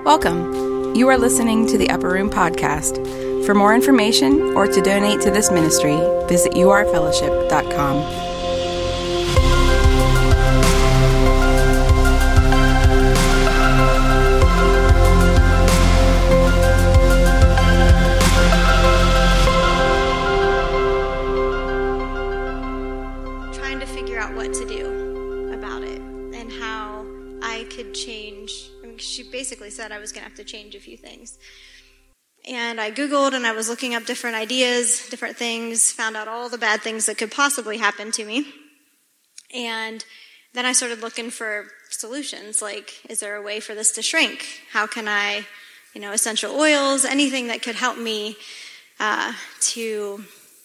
Welcome. You are listening to the Upper Room Podcast. For more information or to donate to this ministry, visit urfellowship.com. Basically said I was going to have to change a few things. And I Googled and I was looking up different ideas, different things, found out all the bad things that could possibly happen to me. And then I started looking for solutions, like, is there a way for this to shrink? How can I, essential oils, anything that could help me to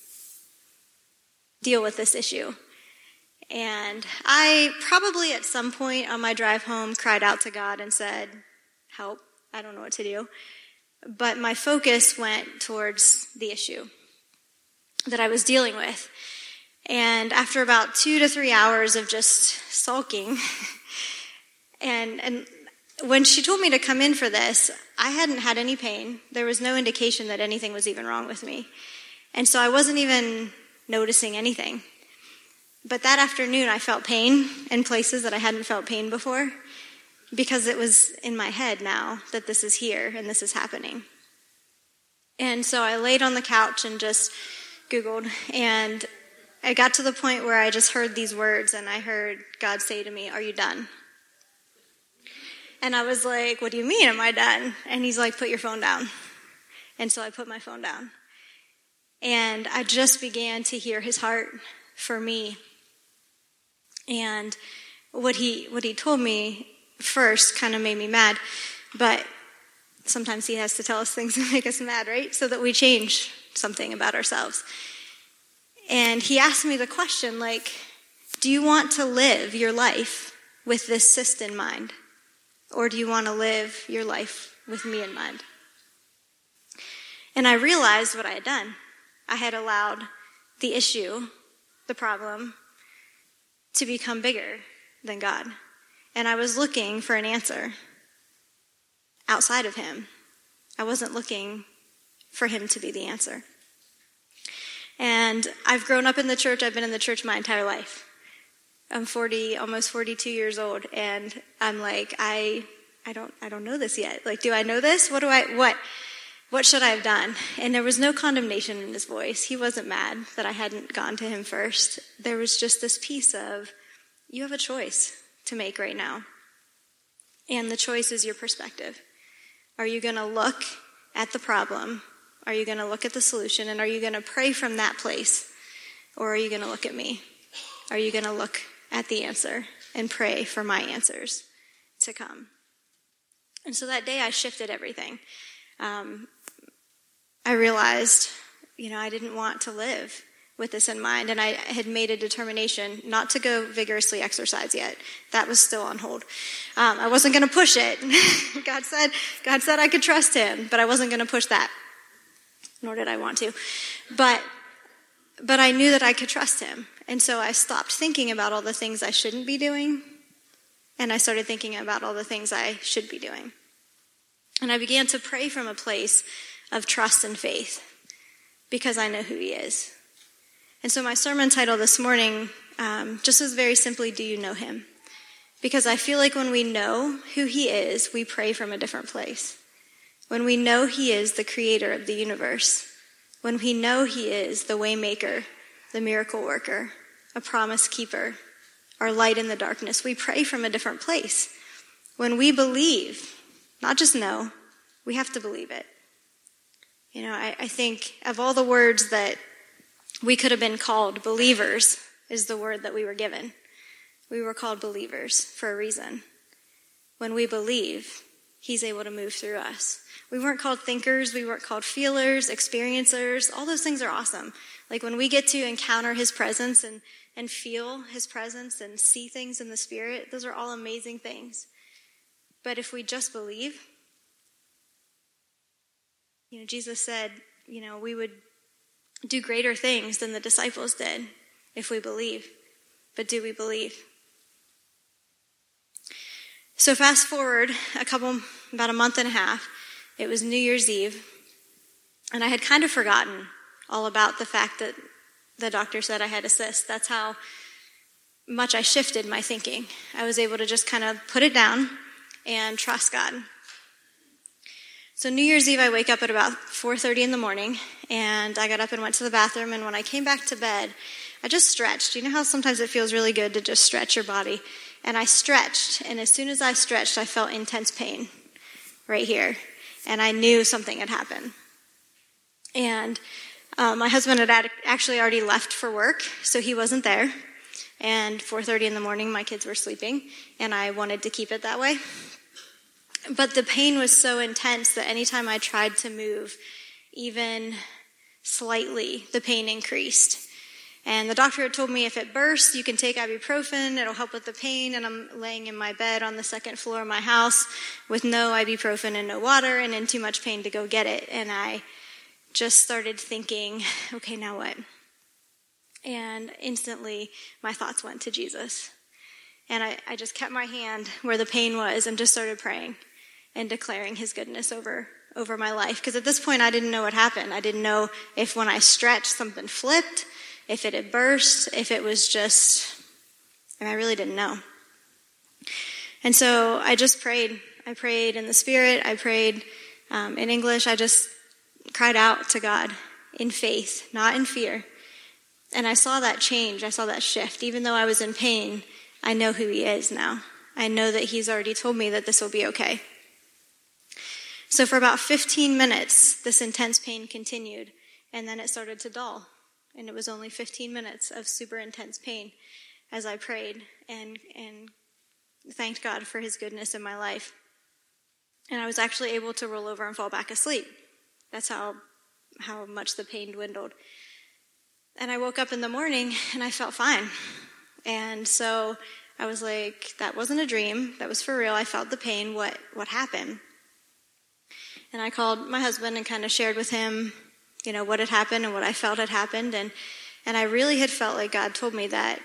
deal with this issue. And I probably at some point on my drive home cried out to God and said, help, I don't know what to do. But my focus went towards the issue that I was dealing with. And after about 2 to 3 hours of just sulking, and when she told me to come in for this, I hadn't had any pain. There was no indication that anything was even wrong with me. And so I wasn't even noticing anything. But that afternoon I felt pain in places that I hadn't felt pain before, because it was in my head now that this is here and this is happening. And so I laid on the couch and just Googled, and I got to the point where I just heard these words, and I heard God say to me, "Are you done?" And I was like, "What do you mean, am I done?" And he's like, "Put your phone down." And so I put my phone down. And I just began to hear his heart for me. And what he told me first kind of made me mad, but sometimes he has to tell us things that make us mad, right? So that we change something about ourselves. And he asked me the question, like, do you want to live your life with this cyst in mind? Or do you want to live your life with me in mind? And I realized what I had done. I had allowed the issue, the problem, to become bigger than God. And I was looking for an answer outside of him. I wasn't looking for him to be the answer. And I've grown up in the church. I've been in the church my entire life. I'm almost 42 years old, and I'm like, I don't know this yet. Like, do I know this? What should I have done? And there was no condemnation in his voice. He wasn't mad that I hadn't gone to him first. There was just this piece of, you have a choice to make right now. And the choice is your perspective. Are you going to look at the problem? Are you going to look at the solution? And are you going to pray from that place? Or are you going to look at me? Are you going to look at the answer and pray for my answers to come? And so that day I shifted everything. I realized, I didn't want to live with this in mind, and I had made a determination not to go vigorously exercise yet. That was still on hold. I wasn't going to push it. God said I could trust him, but I wasn't going to push that, nor did I want to. But I knew that I could trust him, and so I stopped thinking about all the things I shouldn't be doing, and I started thinking about all the things I should be doing. And I began to pray from a place of trust and faith, because I know who he is. And so my sermon title this morning just was very simply, do you know him? Because I feel like when we know who he is, we pray from a different place. When we know he is the creator of the universe, when we know he is the way maker, the miracle worker, a promise keeper, our light in the darkness, we pray from a different place. When we believe, not just know, we have to believe it. I think of all the words that we could have been called, believers is the word that we were given. We were called believers for a reason. When we believe, he's able to move through us. We weren't called thinkers. We weren't called feelers, experiencers. All those things are awesome. Like when we get to encounter his presence and feel his presence and see things in the Spirit, those are all amazing things. But if we just believe, Jesus said, we would do greater things than the disciples did if we believe. But do we believe? So fast forward about a month and a half, it was New Year's Eve, and I had kind of forgotten all about the fact that the doctor said I had a cyst. That's how much I shifted my thinking. I was able to just kind of put it down and trust God. So New Year's Eve, I wake up at about 4:30 in the morning, and I got up and went to the bathroom, and when I came back to bed, I just stretched. You know how sometimes it feels really good to just stretch your body? And I stretched, and as soon as I stretched, I felt intense pain right here, and I knew something had happened. And my husband had actually already left for work, so he wasn't there. And 4:30 in the morning, my kids were sleeping, and I wanted to keep it that way. But the pain was so intense that anytime I tried to move, even slightly, the pain increased. And the doctor had told me if it bursts, you can take ibuprofen, it'll help with the pain. And I'm laying in my bed on the second floor of my house with no ibuprofen and no water and in too much pain to go get it. And I just started thinking, okay, now what? And instantly my thoughts went to Jesus. And I just kept my hand where the pain was and just started praying and declaring his goodness over my life. Because at this point I didn't know what happened. I didn't know if when I stretched something flipped, if it had burst, if it was just, and I really didn't know. And so I just prayed. I prayed in the Spirit. I prayed in English. I just cried out to God in faith, not in fear. And I saw that change. I saw that shift. Even though I was in pain, I know who he is now. I know that he's already told me that this will be okay. So for about 15 minutes, this intense pain continued, and then it started to dull. And it was only 15 minutes of super intense pain as I prayed and thanked God for his goodness in my life. And I was actually able to roll over and fall back asleep. That's how much the pain dwindled. And I woke up in the morning and I felt fine. And so I was like, that wasn't a dream. That was for real. I felt the pain. What happened? And I called my husband and kind of shared with him, what had happened and what I felt had happened. And I really had felt like God told me that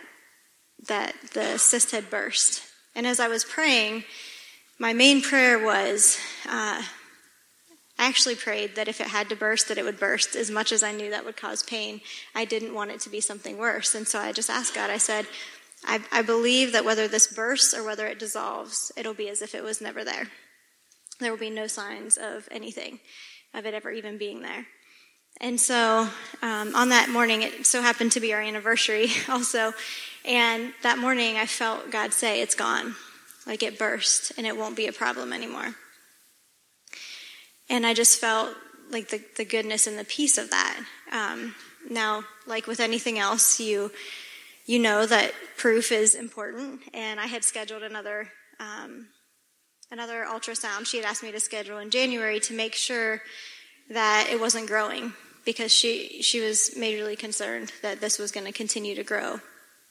the cyst had burst. And as I was praying, my main prayer was, I actually prayed that if it had to burst, that it would burst, as much as I knew that would cause pain. I didn't want it to be something worse. And so I just asked God, I said, I believe that whether this bursts or whether it dissolves, it'll be as if it was never there. There will be no signs of anything, of it ever even being there. And so on that morning, it so happened to be our anniversary also. And that morning, I felt God say, it's gone. Like it burst, and it won't be a problem anymore. And I just felt like the goodness and the peace of that. Now, like with anything else, you know that proof is important. And I had scheduled another ultrasound. She had asked me to schedule in January to make sure that it wasn't growing, because she was majorly concerned that this was going to continue to grow.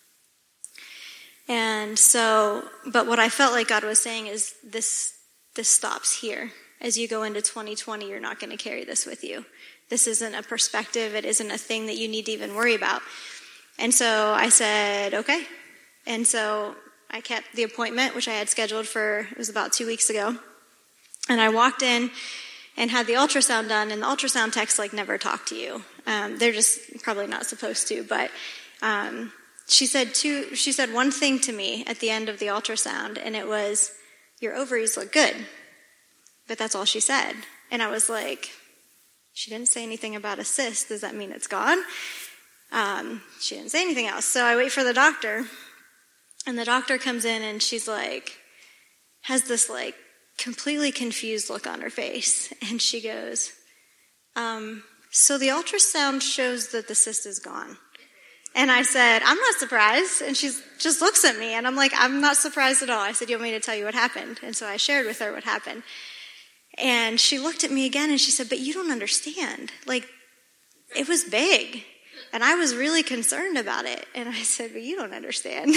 And so, but what I felt like God was saying is this stops here. As you go into 2020, you're not going to carry this with you. This isn't a perspective. It isn't a thing that you need to even worry about. And so I said, okay. And so I kept the appointment, which I had scheduled it was about 2 weeks ago. And I walked in and had the ultrasound done, and the ultrasound techs never talk to you. They're just probably not supposed to, but she said one thing to me at the end of the ultrasound, and it was, your ovaries look good. But that's all she said. And I was like, she didn't say anything about a cyst. Does that mean it's gone? She didn't say anything else. So I wait for the doctor, and the doctor comes in, and she's has this completely confused look on her face. And she goes, so the ultrasound shows that the cyst is gone. And I said, I'm not surprised. And she just looks at me, and I'm like, I'm not surprised at all. I said, you want me to tell you what happened? And so I shared with her what happened. And she looked at me again, and she said, but you don't understand. It was big. And I was really concerned about it. And I said, but you don't understand.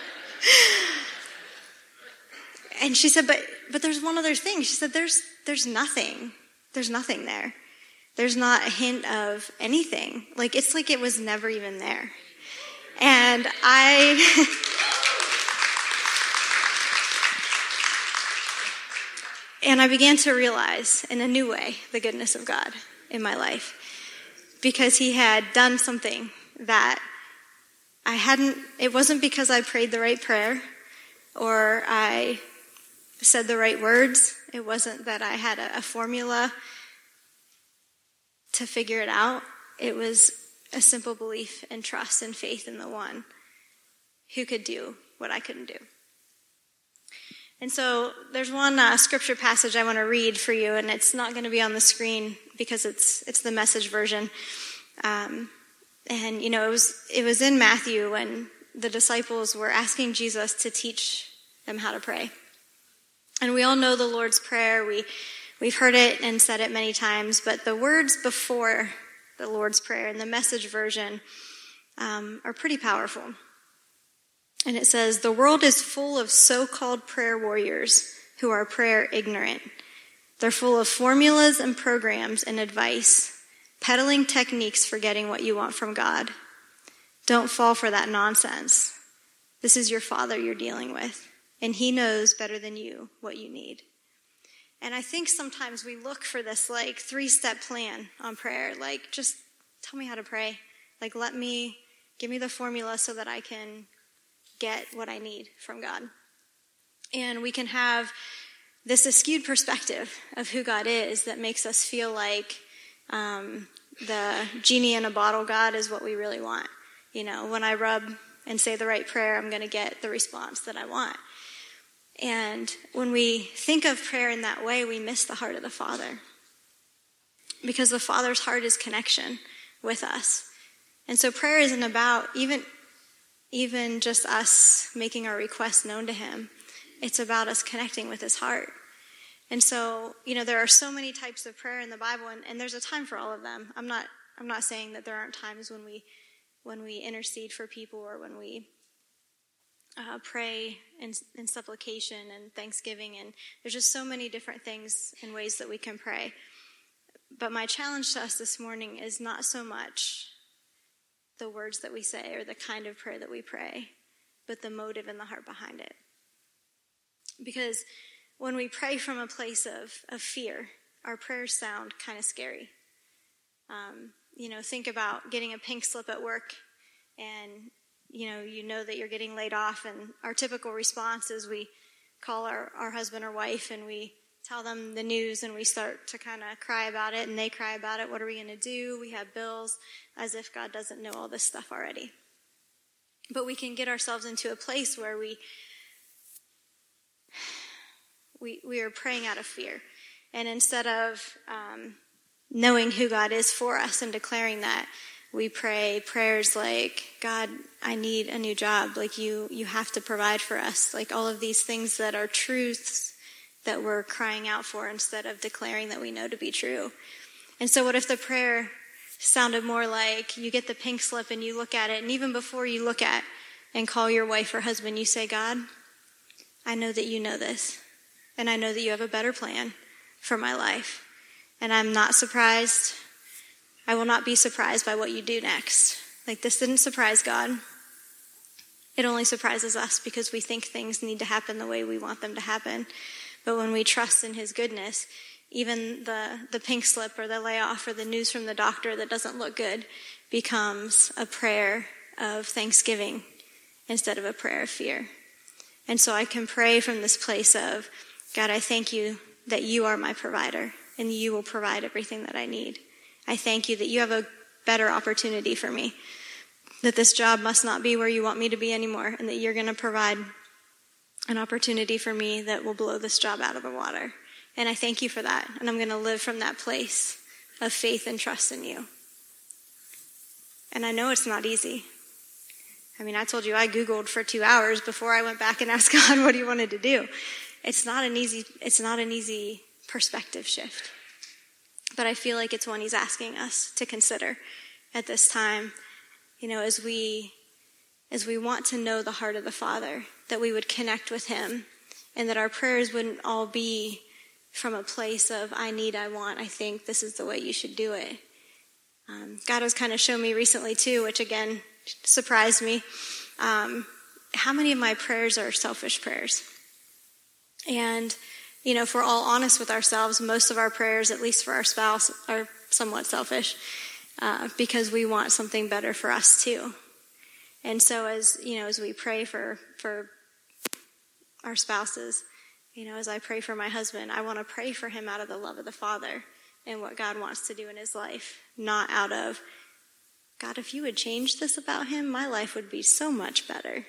And she said, but there's one other thing. She said, there's nothing. There's nothing there. There's not a hint of anything. It's like it was never even there. And And I began to realize in a new way the goodness of God in my life, because he had done something that it wasn't because I prayed the right prayer or I said the right words. It wasn't that I had a formula to figure it out. It was a simple belief and trust and faith in the one who could do what I couldn't do. And so there's one scripture passage I want to read for you, and it's not going to be on the screen because it's the Message version. And it was in Matthew when the disciples were asking Jesus to teach them how to pray. And we all know the Lord's Prayer. We've heard it and said it many times, but the words before the Lord's Prayer in the Message version are pretty powerful. And it says, "The world is full of so-called prayer warriors who are prayer ignorant. They're full of formulas and programs and advice, peddling techniques for getting what you want from God. Don't fall for that nonsense. This is your Father you're dealing with, and he knows better than you what you need." And I think sometimes we look for this 3-step plan on prayer. Just tell me how to pray. Give me the formula so that I can get what I need from God. And we can have this skewed perspective of who God is that makes us feel like the genie in a bottle God is what we really want. When I rub and say the right prayer, I'm going to get the response that I want. And when we think of prayer in that way, we miss the heart of the Father. Because the Father's heart is connection with us. And so prayer isn't about even just us making our requests known to him. It's about us connecting with his heart. And so, there are so many types of prayer in the Bible, and there's a time for all of them. I'm not saying that there aren't times when we intercede for people or when we pray in supplication and thanksgiving, and there's just so many different things and ways that we can pray. But my challenge to us this morning is not so much the words that we say or the kind of prayer that we pray, but the motive and the heart behind it. Because when we pray from a place of fear, our prayers sound kind of scary. Think about getting a pink slip at work and you know that you're getting laid off, and our typical response is we call our husband or wife and we tell them the news, and we start to kind of cry about it, and they cry about it. What are we going to do? We have bills, as if God doesn't know all this stuff already. But we can get ourselves into a place where we are praying out of fear. And instead of knowing who God is for us and declaring that, we pray prayers like, God, I need a new job. You have to provide for us. All of these things that are truths that we're crying out for instead of declaring that we know to be true. And so what if the prayer sounded more like you get the pink slip and you look at it, and even before you look at and call your wife or husband, you say, God, I know that you know this, and I know that you have a better plan for my life, and I'm not surprised. I will not be surprised by what you do next. This didn't surprise God. It only surprises us because we think things need to happen the way we want them to happen. But when we trust in his goodness, even the pink slip or the layoff or the news from the doctor that doesn't look good becomes a prayer of thanksgiving instead of a prayer of fear. And so I can pray from this place of, God, I thank you that you are my provider and you will provide everything that I need. I thank you that you have a better opportunity for me, that this job must not be where you want me to be anymore, and that you're going to provide an opportunity for me that will blow this job out of the water. And I thank you for that. And I'm going to live from that place of faith and trust in you. And I know it's not easy. I told you I Googled for 2 hours before I went back and asked God what he wanted to do. It's not an easy perspective shift. But I feel like it's one he's asking us to consider at this time, as we want to know the heart of the Father, that we would connect with him, and that our prayers wouldn't all be from a place of, I need, I want, I think this is the way you should do it. God has kind of shown me recently too, which again surprised me, how many of my prayers are selfish prayers. And If we're all honest with ourselves, most of our prayers, at least for our spouse, are somewhat selfish because we want something better for us too. And so as we pray for our spouses, as I pray for my husband, I want to pray for him out of the love of the Father and what God wants to do in his life, not out of, God, if you would change this about him, my life would be so much better.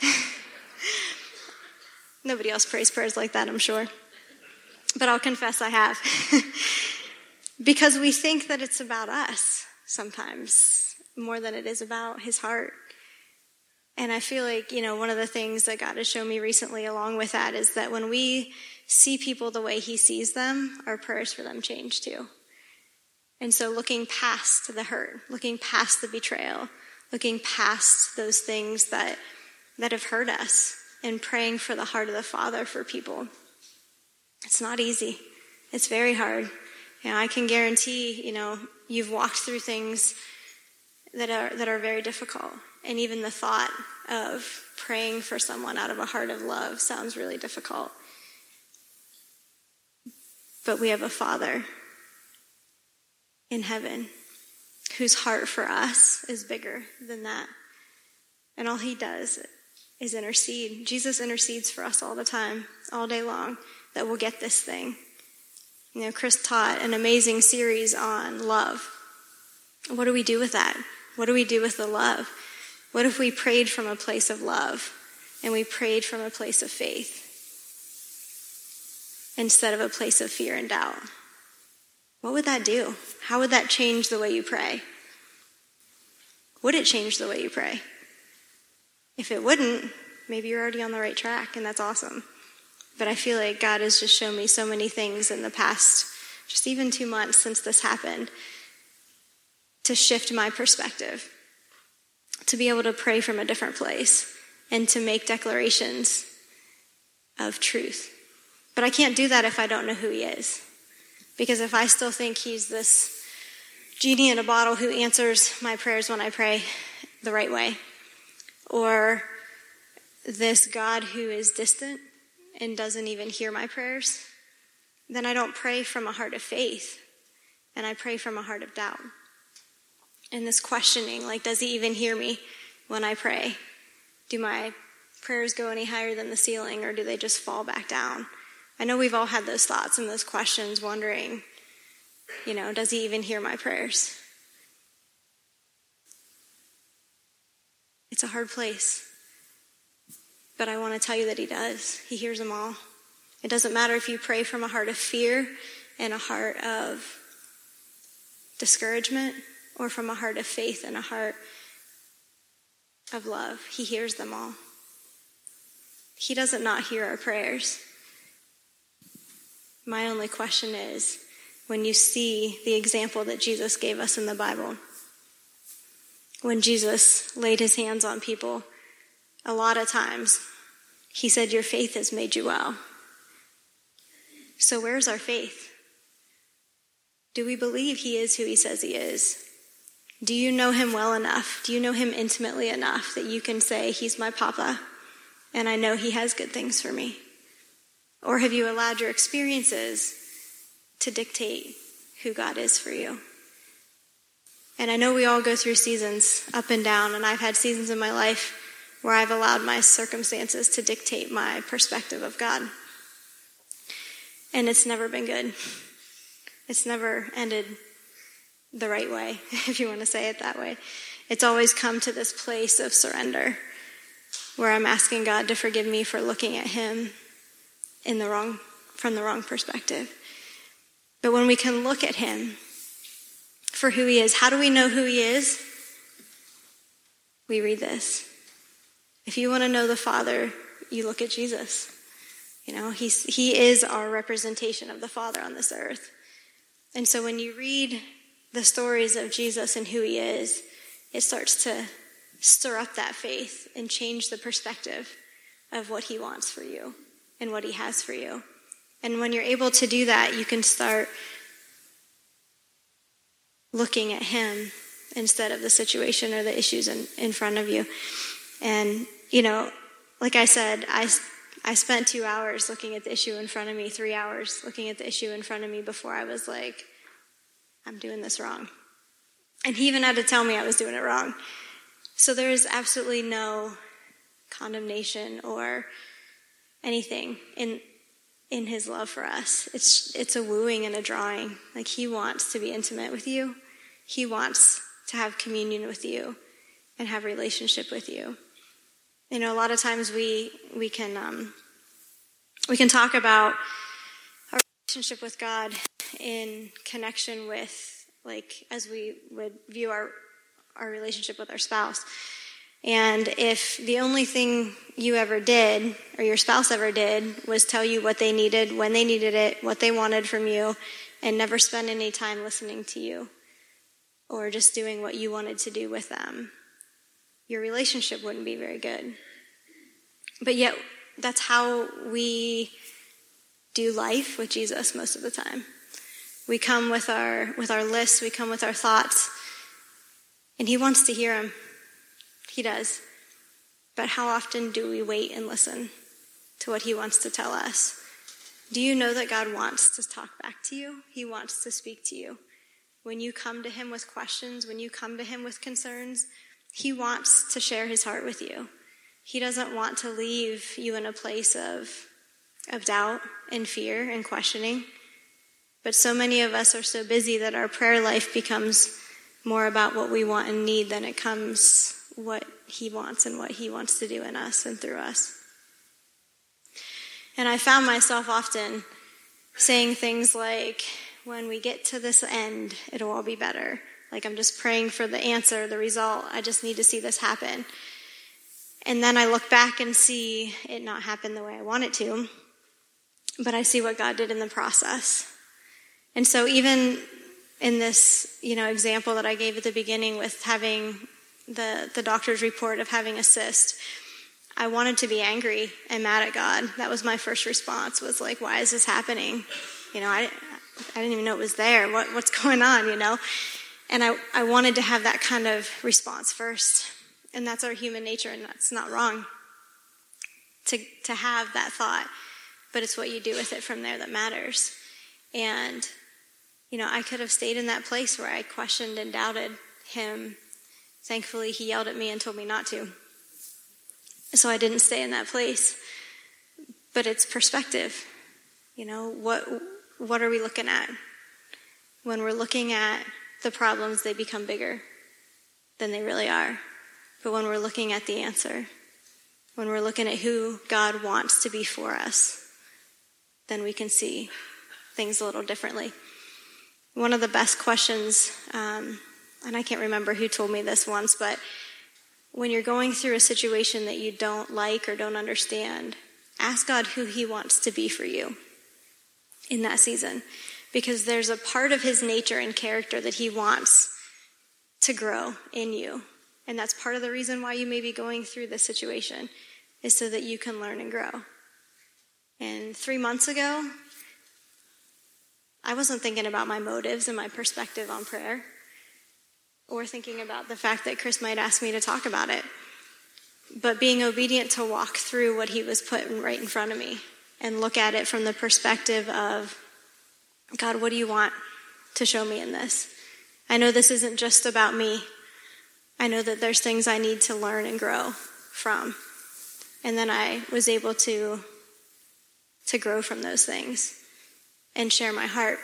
Nobody else prays prayers like that, I'm sure. But I'll confess I have. Because we think that it's about us sometimes more than it is about his heart. And I feel like, one of the things that God has shown me recently along with that is that when we see people the way he sees them, our prayers for them change too. And so looking past the hurt, looking past the betrayal, looking past those things that have hurt us, and praying for the heart of the Father for people. It's not easy. It's very hard. I can guarantee, you've walked through things that are very difficult. And even the thought of praying for someone out of a heart of love sounds really difficult. But we have a Father in heaven whose heart for us is bigger than that. And all he does is intercede. Jesus intercedes for us all the time, all day long, that we'll get this thing. Chris taught an amazing series on love. What do we do with that? What do we do with the love? What if we prayed from a place of love and we prayed from a place of faith instead of a place of fear and doubt? What would that do? How would that change the way you pray? Would it change the way you pray? If it wouldn't, maybe you're already on the right track, and that's awesome. But I feel like God has just shown me so many things in the past, just even 2 months since this happened, to shift my perspective, to be able to pray from a different place, and to make declarations of truth. But I can't do that if I don't know who he is. Because if I still think he's this genie in a bottle who answers my prayers when I pray the right way, or this God who is distant and doesn't even hear my prayers, then I don't pray from a heart of faith, and I pray from a heart of doubt. And this questioning, does he even hear me when I pray? Do my prayers go any higher than the ceiling, or do they just fall back down? I know we've all had those thoughts and those questions, wondering, does he even hear my prayers? It's a hard place. But I want to tell you that he does. He hears them all. It doesn't matter if you pray from a heart of fear and a heart of discouragement, or from a heart of faith and a heart of love. He hears them all. He doesn't not hear our prayers. My only question is, when you see the example that Jesus gave us in the Bible, when Jesus laid his hands on people, a lot of times he said, your faith has made you well. So where's our faith? Do we believe he is who he says he is? Do you know him well enough? Do you know him intimately enough that you can say, he's my papa, and I know he has good things for me? Or have you allowed your experiences to dictate who God is for you? And I know we all go through seasons up and down, and I've had seasons in my life where I've allowed my circumstances to dictate my perspective of God. And it's never been good. It's never ended the right way, if you want to say it that way. It's always come to this place of surrender, where I'm asking God to forgive me for looking at him from the wrong perspective. But when we can look at him for who he is, how do we know who he is? We read this. If you want to know the Father, you look at Jesus. He is our representation of the Father on this earth. And so when you read the stories of Jesus and who he is, it starts to stir up that faith and change the perspective of what he wants for you and what he has for you. And when you're able to do that, you can start looking at him instead of the situation or the issues in front of you. And, like I said, I spent 2 hours looking at the issue in front of me, 3 hours looking at the issue in front of me before I was like, I'm doing this wrong. And he even had to tell me I was doing it wrong. So there is absolutely no condemnation or anything in his love for us. It's a wooing and a drawing. Like, he wants to be intimate with you. He wants to have communion with you and have relationship with you. You know, a lot of times we can talk about our relationship with God in connection with, like, as we would view our relationship with our spouse. And if the only thing you ever did, or your spouse ever did, was tell you what they needed, when they needed it, what they wanted from you, and never spend any time listening to you, or just doing what you wanted to do with them, your relationship wouldn't be very good. But yet, that's how we do life with Jesus most of the time. We come with our lists, we come with our thoughts, and he wants to hear them. He does. But how often do we wait and listen to what he wants to tell us? Do you know that God wants to talk back to you? He wants to speak to you. When you come to him with questions, when you come to him with concerns, he wants to share his heart with you. He doesn't want to leave you in a place of doubt and fear and questioning. But so many of us are so busy that our prayer life becomes more about what we want and need than it comes what he wants and what he wants to do in us and through us. And I found myself often saying things like, when we get to this end, it'll all be better. Like, I'm just praying for the answer, the result. I just need to see this happen. And then I look back and see it not happen the way I want it to, but I see what God did in the process. And so even in this, example that I gave at the beginning with having the doctor's report of having a cyst, I wanted to be angry and mad at God. That was my first response, was like, why is this happening? I didn't even know it was there. What's going on, And I wanted to have that kind of response first. And that's our human nature, and that's not wrong to have that thought. But it's what you do with it from there that matters. And, I could have stayed in that place where I questioned and doubted him. Thankfully, he yelled at me and told me not to. So I didn't stay in that place. But it's perspective. What are we looking at? When we're looking at the problems, they become bigger than they really are. But when we're looking at the answer, when we're looking at who God wants to be for us, then we can see things a little differently. One of the best questions, and I can't remember who told me this once, but when you're going through a situation that you don't like or don't understand, ask God who he wants to be for you in that season. Because there's a part of his nature and character that he wants to grow in you. And that's part of the reason why you may be going through this situation, is so that you can learn and grow. And 3 months ago, I wasn't thinking about my motives and my perspective on prayer, or thinking about the fact that Chris might ask me to talk about it. But being obedient to walk through what he was putting right in front of me and look at it from the perspective of, God, what do you want to show me in this? I know this isn't just about me. I know that there's things I need to learn and grow from. And then I was able to grow from those things and share my heart.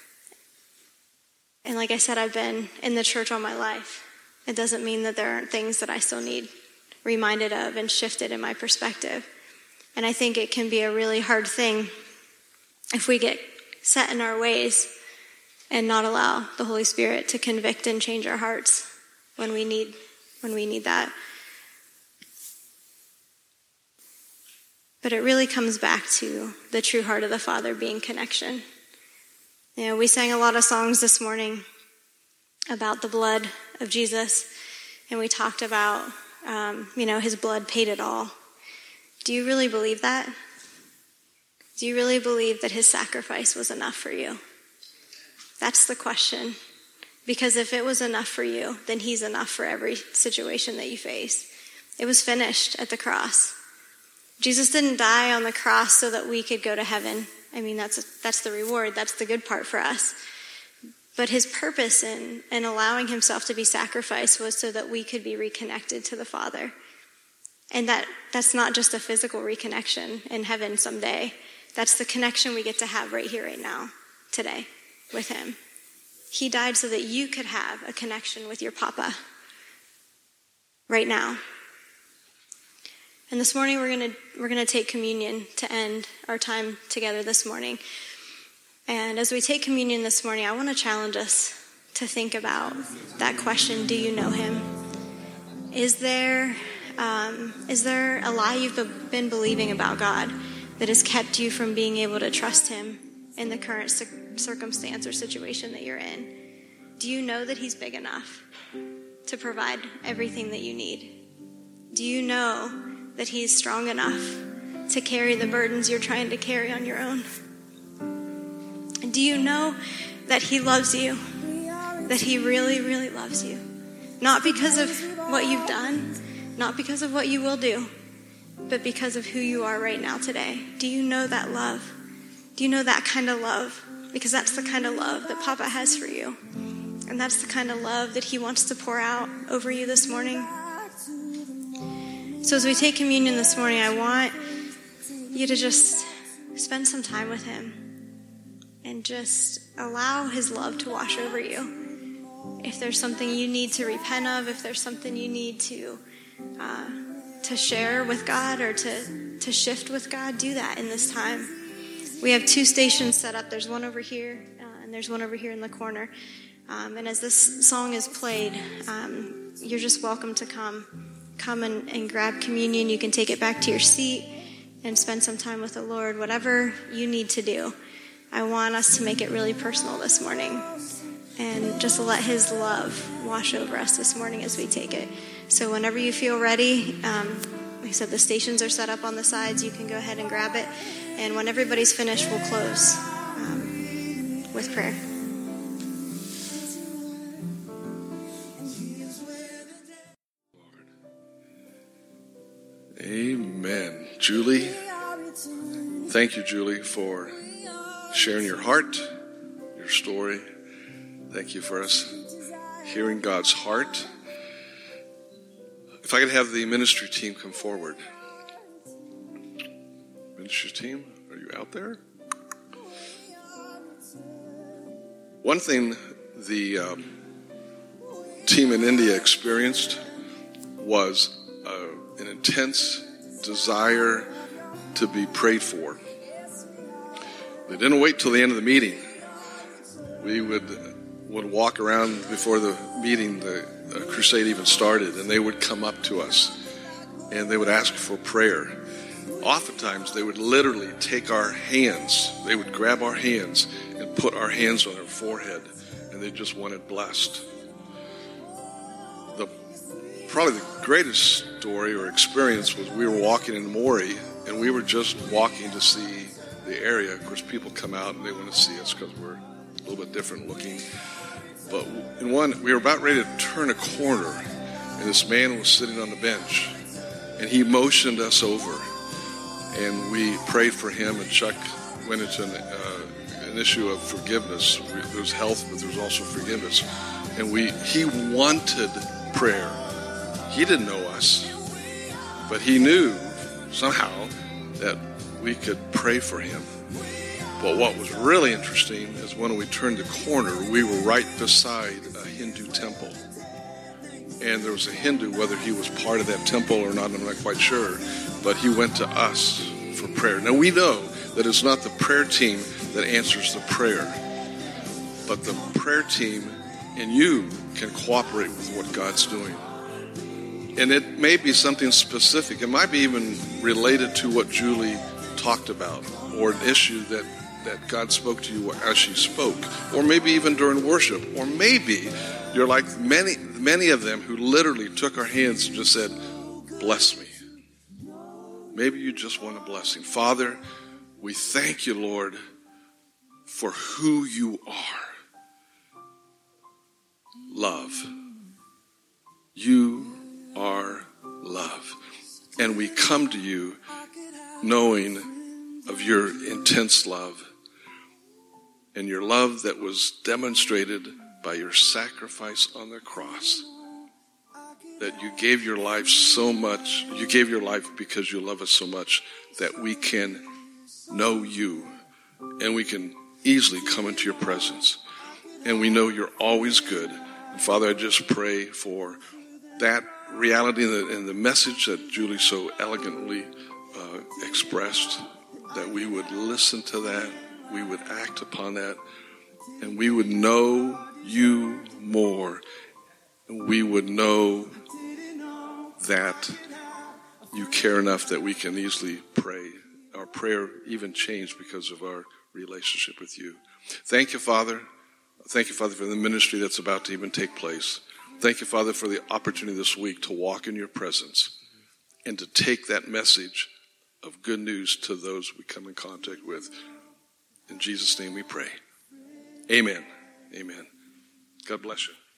And like I said, I've been in the church all my life. It doesn't mean that there aren't things that I still need reminded of and shifted in my perspective. And I think it can be a really hard thing if we get set in our ways and not allow the Holy Spirit to convict and change our hearts when we need that. But it really comes back to the true heart of the Father being connection. We sang a lot of songs this morning about the blood of Jesus, and we talked about, his blood paid it all. Do you really believe that? Do you really believe that his sacrifice was enough for you? That's the question. Because if it was enough for you, then he's enough for every situation that you face. It was finished at the cross. Jesus didn't die on the cross so that we could go to heaven. I mean, that's the reward. That's the good part for us. But his purpose in allowing himself to be sacrificed was so that we could be reconnected to the Father. And that's not just a physical reconnection in heaven someday. That's the connection we get to have right here, right now, today, with him. He died so that you could have a connection with your Papa right now. And this morning we're gonna take communion to end our time together this morning. And as we take communion this morning, I want to challenge us to think about that question: do you know him? Is there a lie you've been believing about God that has kept you from being able to trust him in the current circumstance or situation that you're in? Do you know that he's big enough to provide everything that you need? Do you know that he's strong enough to carry the burdens you're trying to carry on your own? And do you know that he loves you? That he really, really loves you? Not because of what you've done, not because of what you will do, but because of who you are right now today. Do you know that love? Do you know that kind of love? Because that's the kind of love that Papa has for you. And that's the kind of love that he wants to pour out over you this morning. So as we take communion this morning, I want you to just spend some time with him and just allow his love to wash over you. If there's something you need to repent of, if there's something you need to share with God or to shift with God, do that in this time. We have 2 stations set up. There's one over here, and there's one over here in the corner. And as this song is played, you're just welcome to come and grab communion. You can take it back to your seat and spend some time with the Lord, whatever you need to do. I want us to make it really personal this morning and just let his love wash over us this morning as we take it. So whenever you feel ready, like I said, the stations are set up on the sides. You can go ahead and grab it. And when everybody's finished, we'll close with prayer. Amen. Julie, thank you, Julie, for sharing your heart, your story. Thank you for us hearing God's heart. If I could have the ministry team come forward. Ministry team, are you out there? One thing the team in India experienced was an intense desire to be prayed for. They didn't wait till the end of the meeting. We would walk around before the meeting, the crusade even started, and they would come up to us and they would ask for prayer. Oftentimes they would literally take our hands, they would grab our hands and put our hands on their forehead, and they just wanted blessed. Probably the greatest story or experience was we were walking in Maury, and we were just walking to see the area. Of course, people come out and they want to see us because we're a little bit different looking. But in one, we were about ready to turn a corner, and this man was sitting on the bench, and he motioned us over, and we prayed for him, and Chuck went into an issue of forgiveness. There was health, but there was also forgiveness. And he wanted prayer. He didn't know us, but he knew somehow that we could pray for him. But what was really interesting is when we turned the corner, we were right beside a Hindu temple. And there was a Hindu, whether he was part of that temple or not, I'm not quite sure, but he went to us for prayer. Now we know that it's not the prayer team that answers the prayer, but the prayer team and you can cooperate with what God's doing. And it may be something specific. It might be even related to what Julie talked about, or an issue that God spoke to you as she spoke, or maybe even during worship, or maybe you're like many of them who literally took our hands and just said, bless me. Maybe you just want a blessing. Father, we thank you, Lord, for who you are. Love. You are love. And we come to you knowing of your intense love and your love that was demonstrated by your sacrifice on the cross, that you gave your life so much, you gave your life because you love us so much that we can know you and we can easily come into your presence. And we know you're always good. And Father, I just pray for that reality and the message that Julie so elegantly expressed, that we would listen to that, we would act upon that, and we would know you more. And we would know that you care enough that we can easily pray. Our prayer even changed because of our relationship with you. Thank you, Father. Thank you, Father, for the ministry that's about to even take place. Thank you, Father, for the opportunity this week to walk in your presence and to take that message of good news to those we come in contact with. In Jesus' name we pray. Amen. Amen. God bless you.